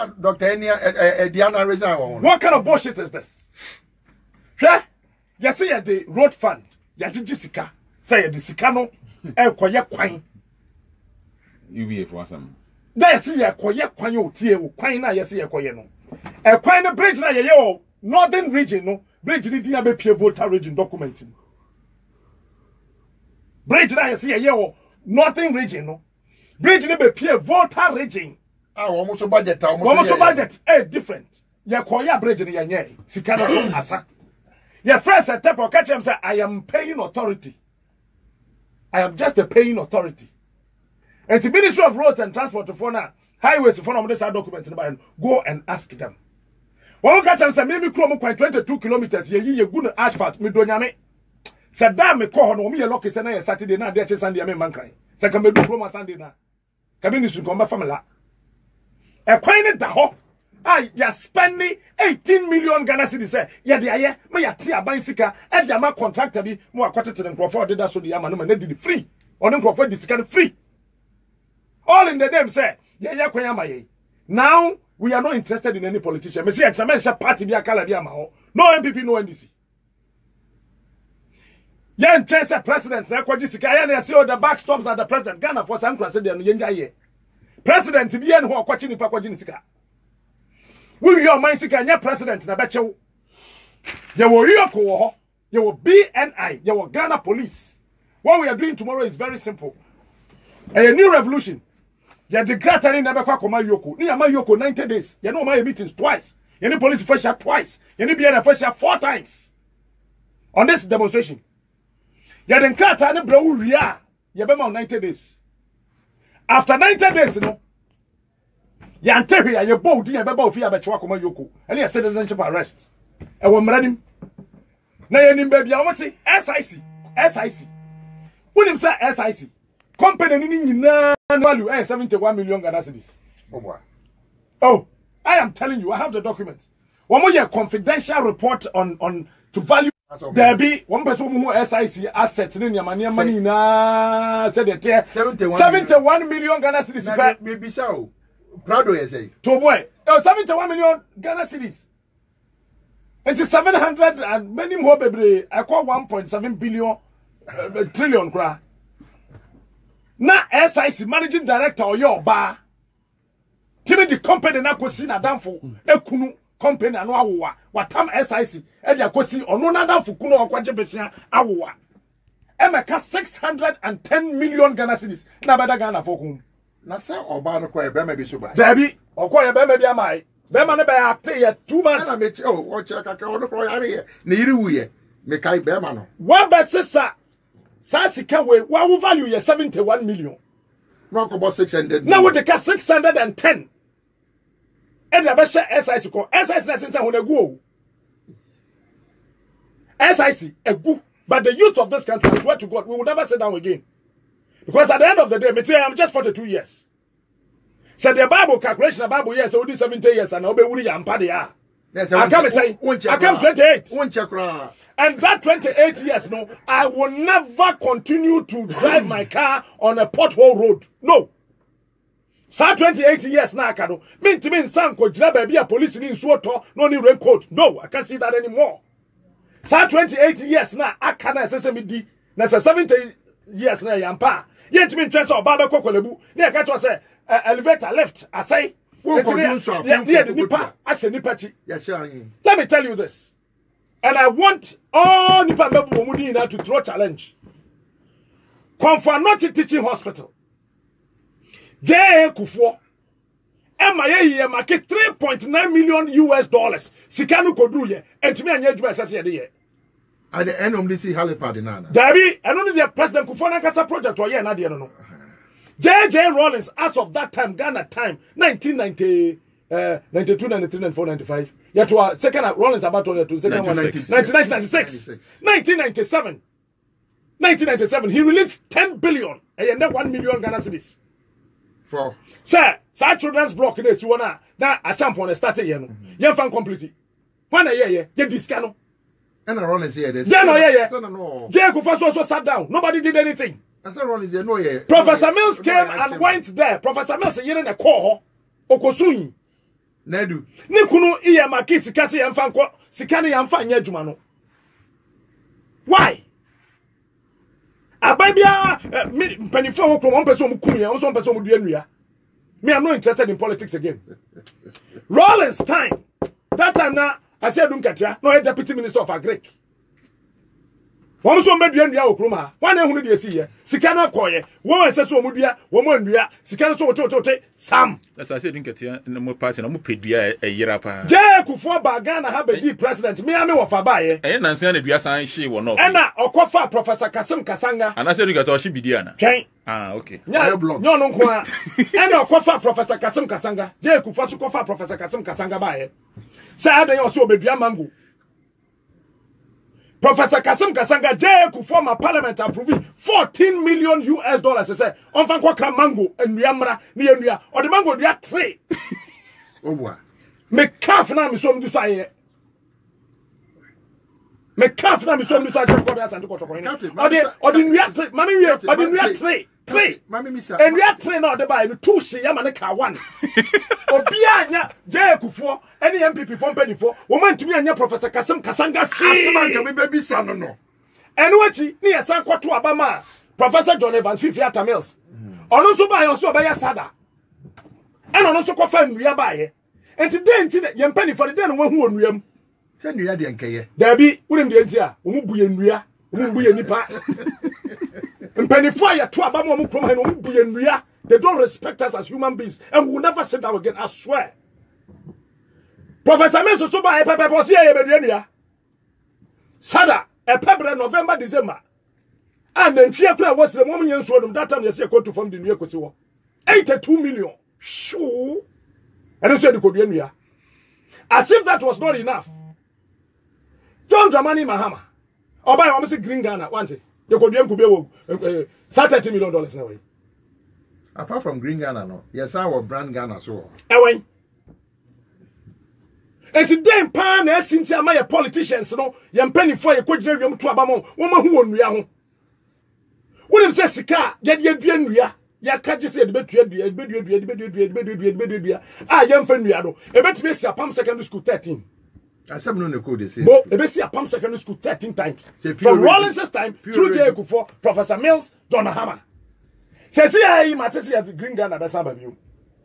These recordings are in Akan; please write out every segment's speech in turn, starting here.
Dr. Diana Reza. What kind of bullshit is this? Yeah? You see the road fund. You Jessica. Say the Sicano. Koye Quine. You be for some. There see a Koye Quine, Quine, you see a Koyeno. A Quine bridge na yo, northern region, no bridge in the Abe Volta region documenting. Bridge na you see a yo, northern region, no bridge in the Volta region. Almost budget, budget, different. Ya Koya bridge in Yanye, Sicano Asa. Your friends at Tepo catch him say, I am paying authority. I am just a paying authority. And the Ministry of Roads and Transport to phone highways to phone this document in the Bible. Go and ask them. When we catch them say, maybe Chrome quite 22 kilometers, ye good asphalt, me do nyame. Said damn me call no me lucky Saturday na there Sunday me mankai. Say come do Chrome Sunday na. Come should come back family. A quine da ho. You're spending 18 million Ghana cedis. Yeah, the aye, my tia bicycle, and the amount contractor be more quarter than Crawford did that so the Yaman did free. Or then Crawford this kind of free. All in the name say, yeah, Quayamaye. Now we are not interested in any politician. Messi Chamasha party be a Calabia. No MPP, no NDC. Yeah, interested president, I see all the backstops at the president. Ghana for some class, president to be and who are watching the Paquajinica. We your mind sika president na bechew. You will Yoko, you will BNI, you will Ghana police. What we are doing tomorrow is very simple. A new revolution. You declare in never kwa Yoko. Ni ama Yoko 90 days. You know my meetings twice. You need police first shot twice. You need BNI first shot 4 times. On this demonstration. You declare ni bro ria. You be 90 days. After 90 days, you know. Yanteria, your boat, dear Babo Fia Bachwakoma Yoko, and your citizenship arrest. And when Mradim Nayanim baby, I want to say SIC. When him say SIC, company in value 71 million Ghana cedis. Oh, I am telling you, I have the document. One more confidential report on to value. There be one person who SIC assets in your money na said it 71 million Ghana cedis. Maybe so. Proud of you, to boy, 71 million Ghana cedis. And it's 700 and many more baby. I call 1.7 billion trillion kra. Na SIC managing director or your bar. Timmy the company na kosi na danfo ekunu company anu awowa. Watam SIC e dia kosi ono na danfo kunu okwaje besia awowa. Emeka 610 million Ghana cedis. Na bada Ghana fokum. Na say oba no kwa be ma bi so ba. Dabi, okoye be ma bi amai. Be ma ne be acte ye 2 months. Na me o che kakra ono kro yare ye. Ne yiri wuye. Me kai be ma no. Wa be sisa. Sa sika we wa wo value ye 71 million. No ko 600. Na wo de ka 610. E de be share SIC ko. SIC na sense ho na gu o. SIC egu. But the youth of this country, I swear to God, we will never sit down again. Because at the end of the day, I'm just 42 years. So the Bible calculation, the Bible years, only 70 years, and I'll be willing and paddy. I come 28. And that 28 years, no, I will never continue to drive my car on a pothole road. No. So 28 years now, Kano. Mean to me, Sanko, Jabba, a police in Swato, no new raincoat. No, I can't see that anymore. So 28 years now, I can't say me. That's 70 years now, Yampa. Yet me interest of Baba Kokolebu. Near Catch say elevator left. I say, let me tell you this. And I want all Nipa Mumudina to throw challenge. Confirmatory Teaching Hospital. J. Kufo. MIA market $3.9 million. Sikanu Kodruye. And to me, and you associate. At the end of this, Halipad in Anna. Dabi, and only the President Kufana Kasa project or yeah, Nadia no. J.J. Rawlings, as of that time, Ghana time, 92, 93, 94, 95. Yeah, to our second Rawlings about to second 1996. 1997, he released 10 billion and then 1 million Ghana cedis. For sir, children's block in this one now a champion started here. You fan completely. One a year, get this cano. And a Rawlings here. Yeah, no. Jay Kufa also sat down. Nobody did anything. Professor Mills came and went there. Professor Mills is in a call. Okosui. Nedu. Ni kunu iya maki sika se yamfa nko sika ne yamfa nya adwuma no. Why? Ababia penifo wo krom person mu kum ye, on person mu dua nua. Me, I'm not interested in politics again. Rollins time. That time now, I said Dunkatia, no deputy minister of Agric. One so made you Okruma. One who did you see here? Sikana Koye, one says so Mudia, woman, Sikana so Sam. That's I said Dunkatia, no more party, no more pedia a year up. Jay Kufo Bagana have a deep president, me, I know of Abaye. And Nancy and Biasa, she will not. Anna or Kofa, Professor Kasam Kasanga. And I said you got she be Diana. Okay. Ah, okay. No, and Kofa, Professor Kasam Kasanga. Jay Kufa, Kofa, Professor Kasam Kasanga Baye. Saturday also be Mango. Professor Kasam Kasanga J could form a parliament approving $14 million US. He said, on Fanquaka mango and Yamra near or the mango they are 3. Oh boy. Make calf now me some desire. Make calf now me some desire to go and to go to or the react mammy but in react 3. Mammy Missa. And we are trained out the by 2 Yamanaka 1. Or Bianya J Kufo any MPP from Penny for woman to me and your Professor Kasam Kasanga baby son no. And what she near San Quatu Abama, Professor John Evans, 50 Mills. On also by also by a Sada. And on also confirm we are by. And today, young penny for the den one who won. Send you the NK. There be wouldn't the India, Umubu and Ria, Umubu and Nipa. And penny fire to Abama Mukrum and Umubu and Ria. They don't respect us as human beings and we will never sit down again, I swear. Professor Meso Suba a pepper was here, Sada, a pepper November, December. And then Chiakra was the moment you saw them that time you see a quote from the New York 82 million. Sure. And I said, could be here. As if that was not enough. John Dramani Mahama. Or by almost Green Ghana, want it. You could be $30 million now. Apart from Green Ghana, no. Yes, our brand Ghana so. Away. And today, pan as since my politicians, no, young penny for a quadrium to Abamo, woman who won Riaho. William says, Sika, get your Ria. Ya catch said, ah, young Fenriado, a bet me see a Palm Secondary School 13. I said, no, code is But a bet see a Palm Secondary School 13 times. From Rollins' time, through J. Kufo, Professor Mills, Donna Hammer. Says, I Matesi as Green Ghana, that's some of you.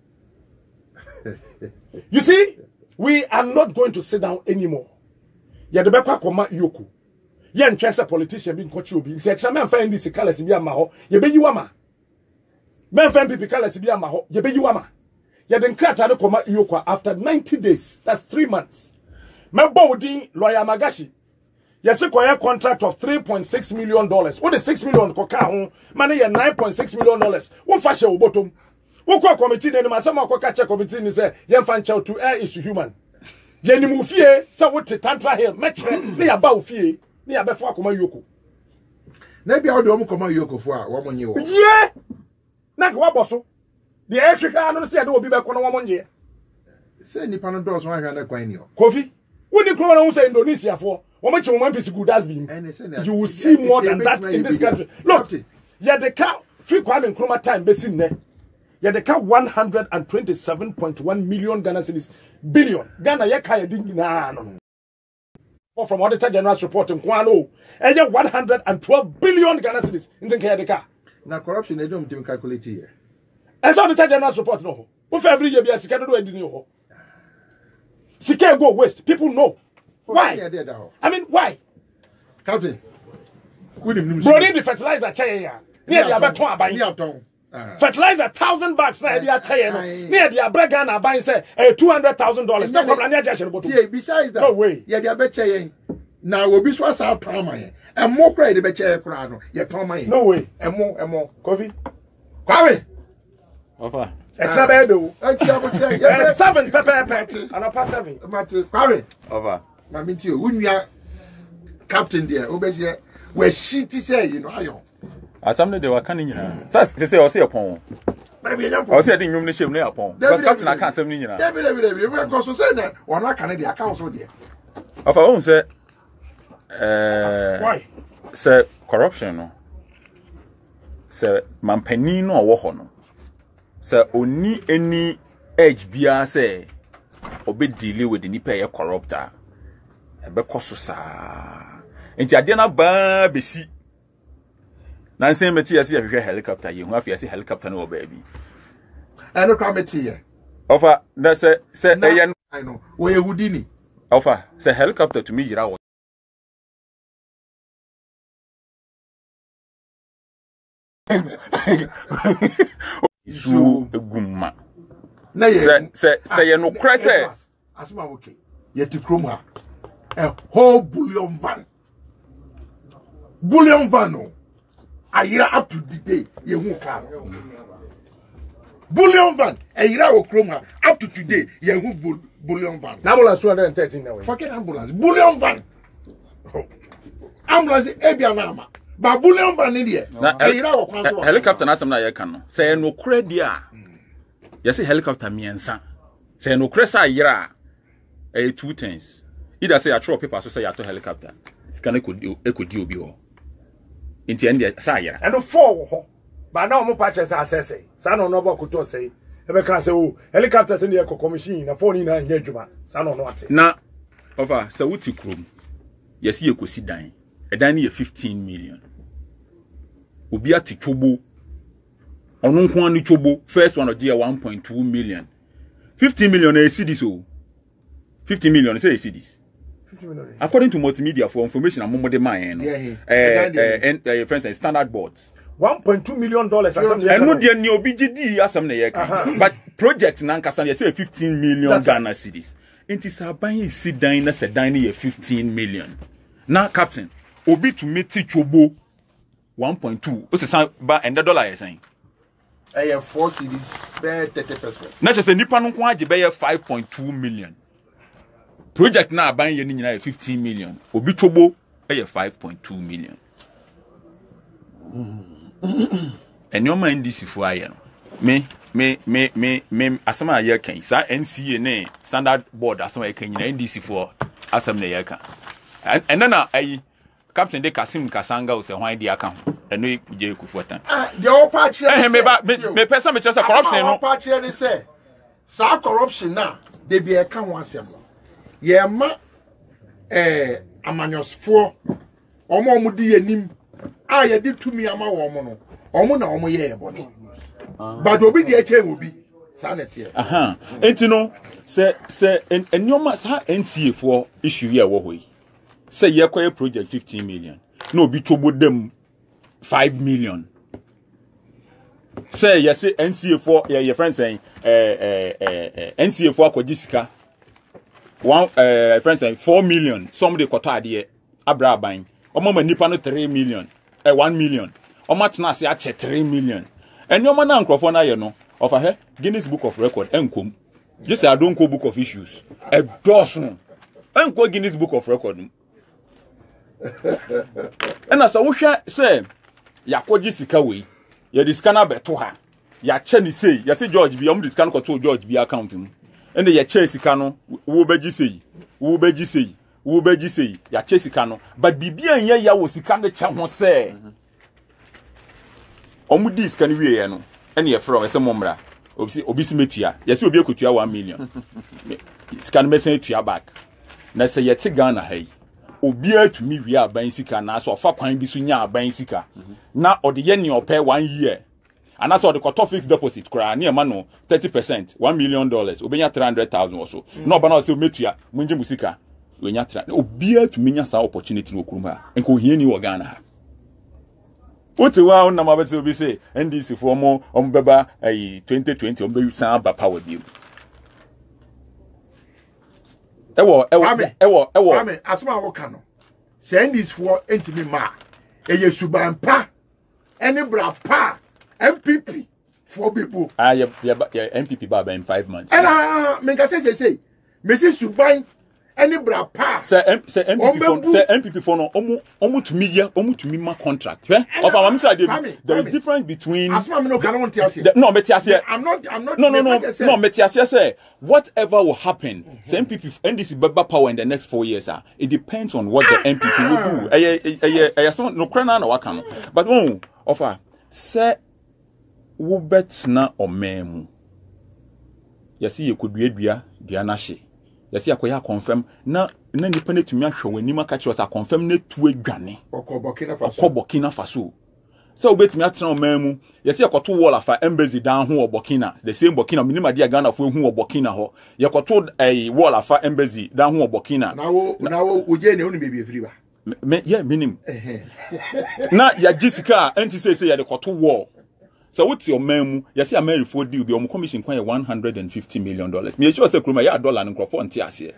You see, we are not going to sit down anymore. Ya the Bepa Koma Yoku. Yan chance a politician being coach you being said, some men find this colors in Yamaho, ye be you ama. Men find people colors in Yamaho, ye be you ama. Ya then crack and Koma Yoku after 90 days, that's 3 months. Mabodin, lawyer Magashi. Yes, a contract of $3.6 million. What is $6 million? Coca money $9.6 million. What fashion bottom? What call committee? Then my some catch a committee and say, young fan child to air is human. Yenny Mufie, so what the tantra here, match near about fee, near before Koma Yoko. Maybe I'll do Koma Yoko for a woman you. Yeah, Nakawaboso. The Africa, I don't say I don't be back on 1 year. Say Nippon doors 100 coin. Coffee. When you come on Indonesia for. How much you want to good has been? You will see more than that in this country. Look, yeah, the car free Kwame Nkrumah time basing there. Yeah, the car 127.1 million Ghana cedis billion. Ghana ya kaya ding no. Or from Auditor General's report in Kwano, and yeah, 112 billion Ghana cedis in the car. Now corruption they don't calculate here. And so Auditor General's report no. If every year be a second do anything. Sika go waste. People know. Why? I mean, why? Captain. Brody the fertilizer chair. Near the Abaton buying. Fertilizer $1,000 now. They are chair. Near the Abragana buying say $200,000. No problem. Besides that, no way. Yeah, they are better. Now we be so sad trauma. And more credit the better crano. Yeah, trauma. No way. And more. Coffee. Kwame. Offer. Extra bed. 7 pepper and a pass 7. Kwame. Offer. I mean to you, when you are captain there, obviously, where she say, you know, I as somebody they were coming in. That's to say, I'll see upon. I'll say, I didn't know shame near upon. But captain, I can't say, you know, we're going to say that, or not Canada accounts with you. Of our own, say, why? Say, corruption, say, Mampenino or Wohono. Say, only any edge be say. obe deal with the nipa ye corrupter ebe koso saa enti ade na ba besi na nsen meti yesi ahwehwe helicopter ye hu afi yesi helicopter no oba bi eno committee ye ofa na se eyen I know we Houdini ofa se helicopter to me yira wo su egumma na ye se ye no kra se asuma okay ye ti kroma a whole bullion van no ayira up to the day ye hu car bullion van ayira o kroma up to today ye hu bullion van ambulance 213 now forget ambulance bullion van ambulance ebia na ama ba bullion van ni de ayira o kwanso helicopter na asem na ye kan no se no kra dia ye se helicopter miensa se no kra sa ayira two things either say I throw paper so say you to helicopter scan ekodi obi ho inti end say yera and four ho ba na omo patch say assess sa no no bokoto say e be kan say o helicopter say na commission na phone na nya adwuma sa no no ate na over say wuti krom yes ye kosi dan edan na 15 million obi ati twobo onu nko anu twobo first one of the 1.2 million 15 million na cedis o 50 million say cedis. 50 million. According to multimedia for information I'm more the man. And friends standard boards. $1.2 million and no dear new BGD asam na yeka. But project nankasa say 15 million Ghana cedis. Inti sa ban sit down na se down 15 million. Now captain, obi to meet chobo 1.2. What's the ba and the dollar is saying? I have 4 cedis, bear 30%. Not just a nipa no kwa je be 5.2 million. Project na ban ye ni nyina 15 million. Obi tobo e 5.2 million. And your mind this if I me asama aye kan sa NCA ne standard board asama kan nyina NDC for asam na ye kan. And then I Captain de Kasim Kasanga o se hwan di aka ho. Eno je kufuatan. The all party me person me just corruption no. Party ni say sa corruption na de bi e kan ho asem. Ye ma amanyosfo omo di yanim a ye di tumi ama wo mo no omo na omo ye body but obi di eche obi sanete enti no se enyoma sa NCA for issue ye wo hoyi se ye koye project 15 million no obi tobo dem 5 million say ye se NCA for your friend saying NCA for akojisika one friends say 4 million somebody koto ade abra ban omo nipa no 3 million 1 million omo tena se ache 3 million eni omo na nkrofo na ye no of a Guinness Book of Record enkom just I don't go book of issues e dosun enko Guinness Book of Record and as wo hwa say yakoji sika we ye discana beto ha ya che ni say ya say George bi omo discana ko to George bi account mu ende ye che sika no wo beji sei ya che sika no but bibia nya ya wo sika no che ho se omu dis kan wie no ene ye from ese momra obi si metua ye se obi ekotua 1 million sika no mesen etua back na se ye te Ghana hai obi atumi wie aban sika na so ofa kwan bi so nya aban sika na ode ye ne opɛ 1 year and that's all the cut fixed deposit kra na ma no 30% $1 million obenya 300,000 or so no ba na say metua munje musika we nya tra obi atumi nya sa opportunity no kurum ha enko hie ni wo Ghana ha otiwa na ma bete obi say NDC for mo beba 2020 ombe san ba power bi ewo ame asma wo kano say NDC for entimi ma eye suban pa eni bra pa MPP for people yeah MPP ba in 5 months and me ka say me say suban any bra pa say MPP for no omu to me ma contract of our minister there is difference between asma me no can want to say no metiasia I'm not no metiasia say whatever will happen say MPP NDC beba power in the next 4 years it depends on what the MPP will do so no krana na waka no but offer say wo bet na omemu yesi ye koduadua dua na hye Yes, I confirm. Na nipa ne tumi ahwe w'anim aka kyerɛ sɛ confirm na tu adwane. Ɔkɔ Burkina Faso. So obetumi atena ɔman mu. Yes, yɛkɔto wall afa embassy down ho wɔ Burkina. The same Burkina minima dia Ghana fo hu wɔ Burkina hɔ. Yɛkɔto wall afa embassy down ho wɔ Burkina. Na wo oje ne onu bebi efiri ba. Yeah, minim. Na ya Jessica anti say ya de kɔto wall. So what's your memu? Yes, America for deal be on commission quite $150 million. Me sure say kroma ya dollar and crofo nti ase.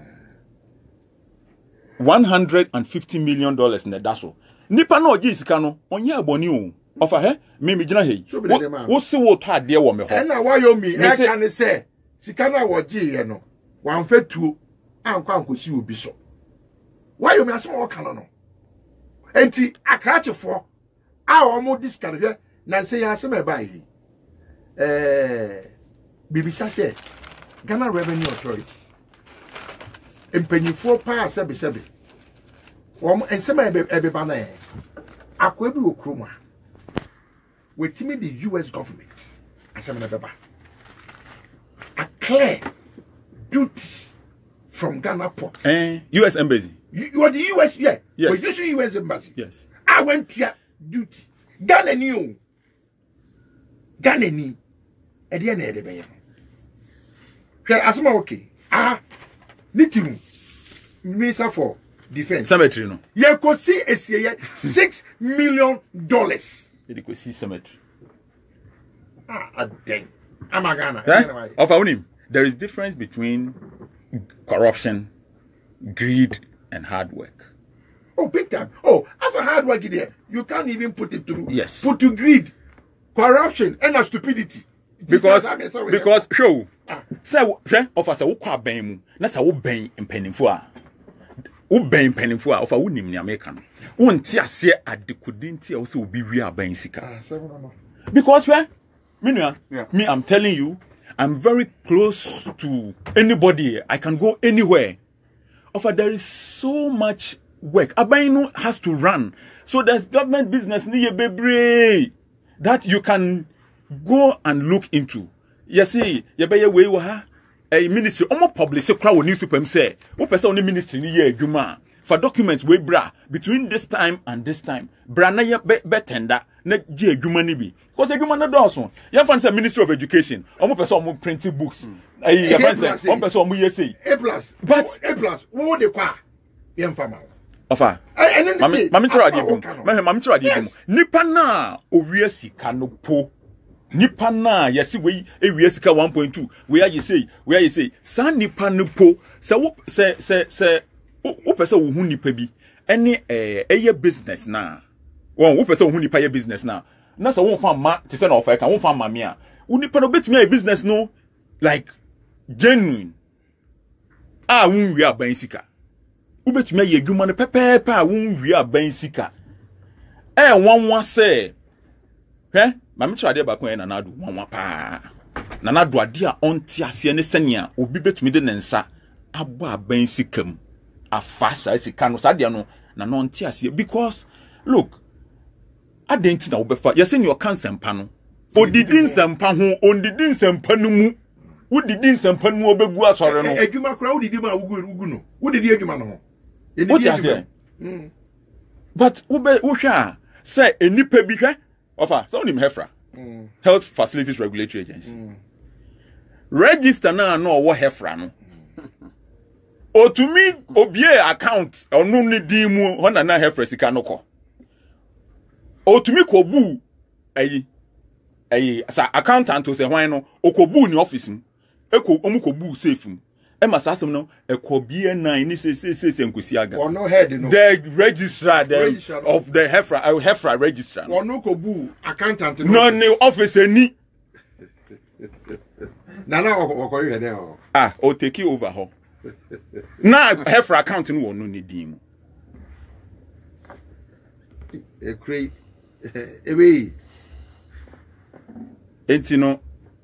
$150 million na daso. Nipa na oji sika no onye aboni o. Ofa he me gina he. Wo se wo to ade wo me ho. E na wa yo mi e kan say sika na wo ji ye no. Wan fetuo anko ankosi obi so. Wa yo mi asem wo kan no. Enti akrachefo a wo mo discard na say ya asem e ba yi. Bibisa say Ghana Revenue Authority. Empanyifo pa sebe. Wom ensema ebe ba na akwa bi okroma. Wetimi the US government asem na beba. A clear duties from Ghana port. US embassy. You are the US, yeah. Yes. But this is US embassy. Yes. I went to duty. Ghana ni. E dia na ede be ye. Hwe asema okay. Nitimu. Minister for Defense. Cemetery no. Ye ko si esie $6 million. Ye ko si cemetery. Dang. Amagana. There is difference between corruption, greed, and hard work. Oh, big time. Oh, as for hard work there, you can't even put it through. Yes. Put to greed, corruption, and stupidity. Because show say officer wo kwa ban mu na say wo ban mpanimfo a wo ban mpanimfo a ofa wo nim ni America no wo nti ase adekodi nti a wo say obi wi aban sika because me I'm telling you I'm very close to anybody. I can go anywhere. Ofa there is so much work aban no has to run, so there's government business ni bebre that you can go and look into. You see, you be way wa a ministry almost publish a crowd newspaper say, what person on ministry ni ye adwuma for documents we bra between this time and this time. Bra na ye be tender na je adwuma ni bi. Because adwuma na dawson. You fan say Ministry of Education, almost person on printing books. You fan say one person on say A+. But A+, wo de kwa ye mfama. Ofa. Mami try adi nipa na owie sika no po. Nipa na yesi we ewie sika 1.2 where you say san nipa no po se wo pese wo hu nipa bi ene eye business na wo pese wo hu nipa ye business na se wo fa ma te se na ofa ka wo fa ma me a wo nipa no betumi ye business no like genuine wo wi aban sika wo betumi ye adwuma no pepepe wo wi aban sika wanwa se Mami chade ba kon na nadu wanwa pa. Na nadu ade a onti ase ne senia obi betumi de ne nsa abo aban sikam afasa sika no sade no na no onti ase because look adenti na obefa yese ne cancer mpa no odidi nsampa ho ondidi nsampa no mu wodidi nsampa no obegu asore no adwuma kra wodidi ma wugu no wodidi adwuma no ho enidi adwuma but wo hwa say enipa bi hwe Ofa, so nim HEFRA. Health Facilities Regulatory Agency. Register na no wo HEFRA no. O to me obie account onu ni din mu ho na HEFRA sika no ko. O to me ko bu sa accountant o se hwan no okobu ni office mu. Omu ko bu safe mu. E masasem no ekobie nan ni se nkosi aga. Ono head no. The registrar of the HEFRA registrar. Ono ko bu accountant no ni office ni. Na okoyo he there. O take you over ho. Na HEFRA account no ono ni din mu. Enti no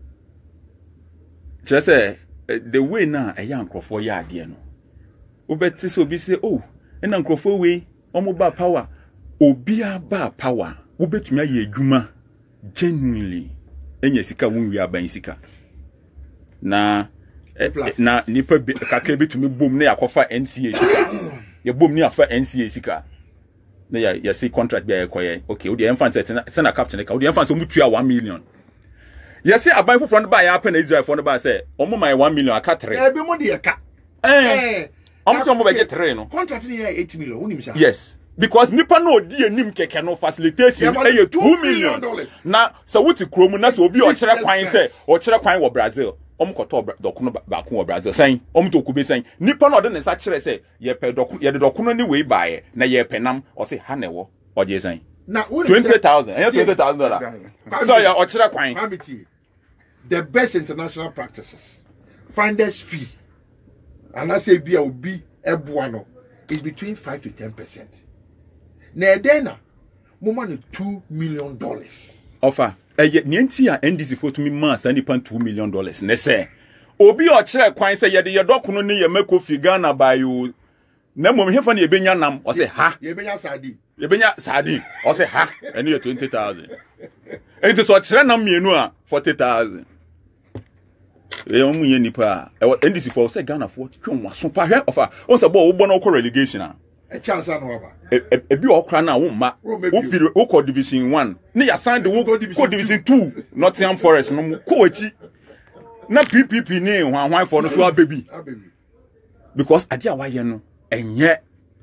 just the way na a young crofo ya ade no obeti so obi say oh na crofo we omo ba power obi aba power wobetumi aye adwuma genuinely enya sika wonwi aban sika na na nipa kakra bi tumi bom na yakofa NCA sika ye bom ni afa NCA sika na ya see contract be yakoye okay we dey fan set na captain ka we dey fan so mutua 1 million yes say aban foforo no ba ya pa na Israel for no ba say omo my 1 million aka 3 be mo dey ka omo so mo be get 3 no contract ni 8 million unim sha yes because nipa no odi enim keke no facilitation e $2 million na so wuti kromu na so obi o kire kwan wo Brazil koto dokuno ba ko wo Brazil san to kube san nipa no de ne sa kire se ye pe dokuno ni we bae na ye penam o se ha na wo oje san na $20,000 and $20,000 so ya o kire kwan committee the best international practices finder's fee and I say bia obi ebuano is between 5 to 10%. Na edena mo man $2 million. Offer nienti a NDC for to me man send $2 million. Ne say obi o kire kwan say ye de ye dokuno ne ye mako figa na bayo na mom hefa na ye benya nam o say ha ye benya sadi o say ha ene ye $20,000 enti so kire nam mienu a $40,000 e omu ye nipa NDC for say Ghana for twon waso pa hwe offer on say bo wo no ko relegation a chance na oba ebi okra na wo ma wo firi wo ko division 1 ne ya san de wo ko division 2 Nottingham Forest no ko wachi na PPP ni hwan for no so abebi because ade a waye no enye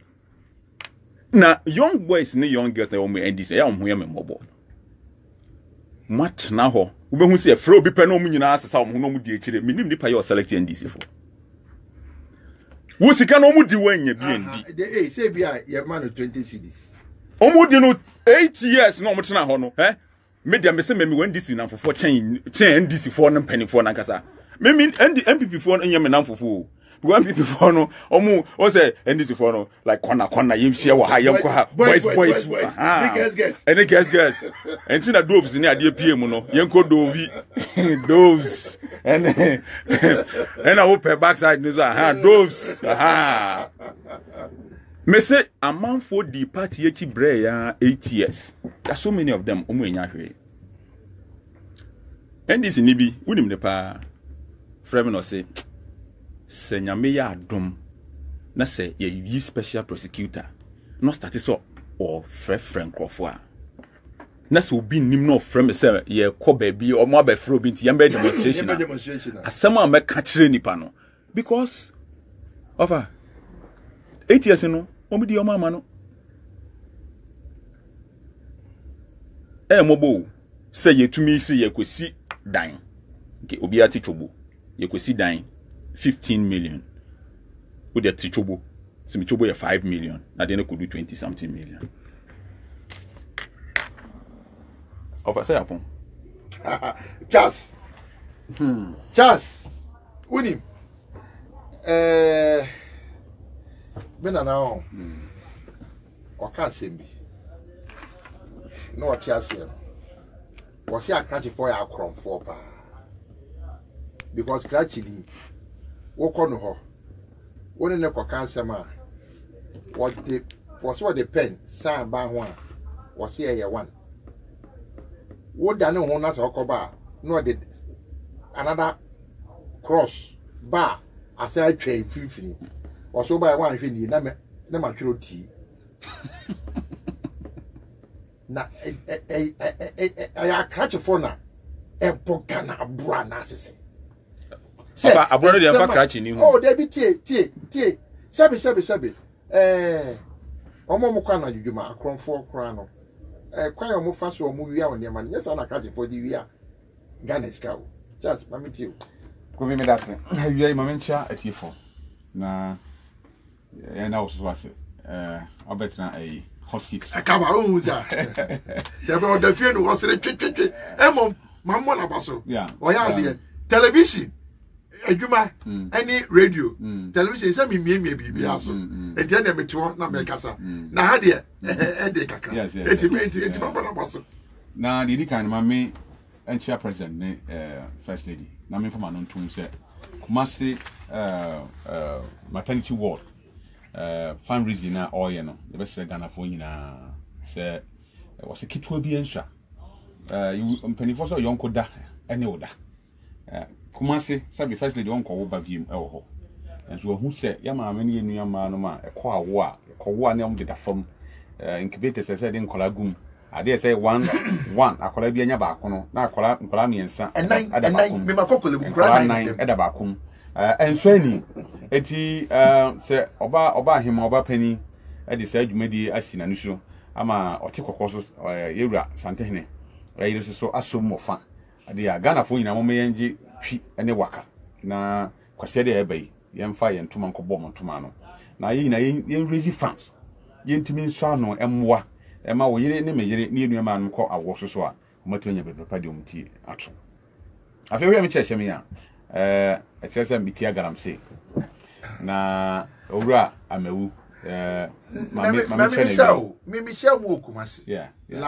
na young boys ne young girls na wo me NDC ya wo ye me mobo match na ho wo be hu se fro bi pe na wo nyina asesa wo no mu di ekire minim nipa ye o select NDC for wo sika no mu di wanya BND say bia ye man 20 cedis omu di no 8 years no omtena ho no media me se me NDC na fofo chen NDC for no penifo na kasa me MPP for no nyame na fofo because MPP for no omu o say NDC for no like corner yim share wa ha yem ko ha boys any guess entina doves ni ade pie mu no yen ko dovi doves and I hope backside news doves me say a man for the party echi bre ya 8 years there's so many of them omu enya hwe NDC ni bi unim ne pa frame no say senyame ya adom na say ye yi special prosecutor no start so or friend crofo a na so obi nim no frame say ye ko ba bi o mo ba fro bi nti yamba demonstration asema a meka kire nipa no because offer 8 years no omi di o mama no mobo say ye tumi si ye kwesi dan okay obi ati chobo ye kwesi dan 15 million with the tichobo simi chobo ye 5 million na dey could do 20 something million offer say upon Charles unim bena now o ka sembi no o tia sem o si akrachi for ya kromfo pa because krachi ni wo kono ho woni ne koka asem a what the pen san ba ho a wo se ye one wo da ne ho na so koba no the another cross ba asa atwa mfimfini wo so ba one hwe ni na ma twero ti na ya catch for na e boga na abura na asese Aba abura de fa catch ni hu oh dey be tie sabi omo kwa na jujuma akronfo kra no kwan omo fa so omo wi a woni ma yes na catch for di wi a Ghana ska just mami tie ko vi me da se wi ma mencha atifo na ya na oso ase obetina ai hospital akaba ohun za se be o da fie no wo sere twetwetwe emo mammo na baso o ya de television adwuma any radio television say me bibia aso enti na meto na me kasa na ha de de kakra enti baba na baso na di kan ma me enchia president ne first lady na me fama no ntum se Kumasi maternity ward fundraising na oye no the best Ghana for nyina se was a kitwa bi ensha you mpanifo so yonko da ene oda Kumasi sabi first lady won ko wo bagim e wo ho enso wo hu se ya ma amene yenu ma no ma e ko awo a ko wo na om de da fam incubator se de nkola gum ade se 1 akola bi anya ba ko no na akola nkola miensa and me makokole bu kura 9 e da ba ko enso ani eti se oba hima oba pani e de se adwumadi asina no so ama oti kokoso yewura santehene yire so asom mofa ade ya Ghana fo nyina mo meyenje twi ene waka na kwase de ebai yemfa yentuma nkobɔ montuma no na yi na yen raise fans yentimi nso ano emwa ema wo yire ne me yire ne enu ma no kɔ awo so a omato nya bebepa de omti ato afei we me kyerɛ me ya kyerɛ sɛ miti agaramse na owura amawu mami Michelle mu Kumasi yeah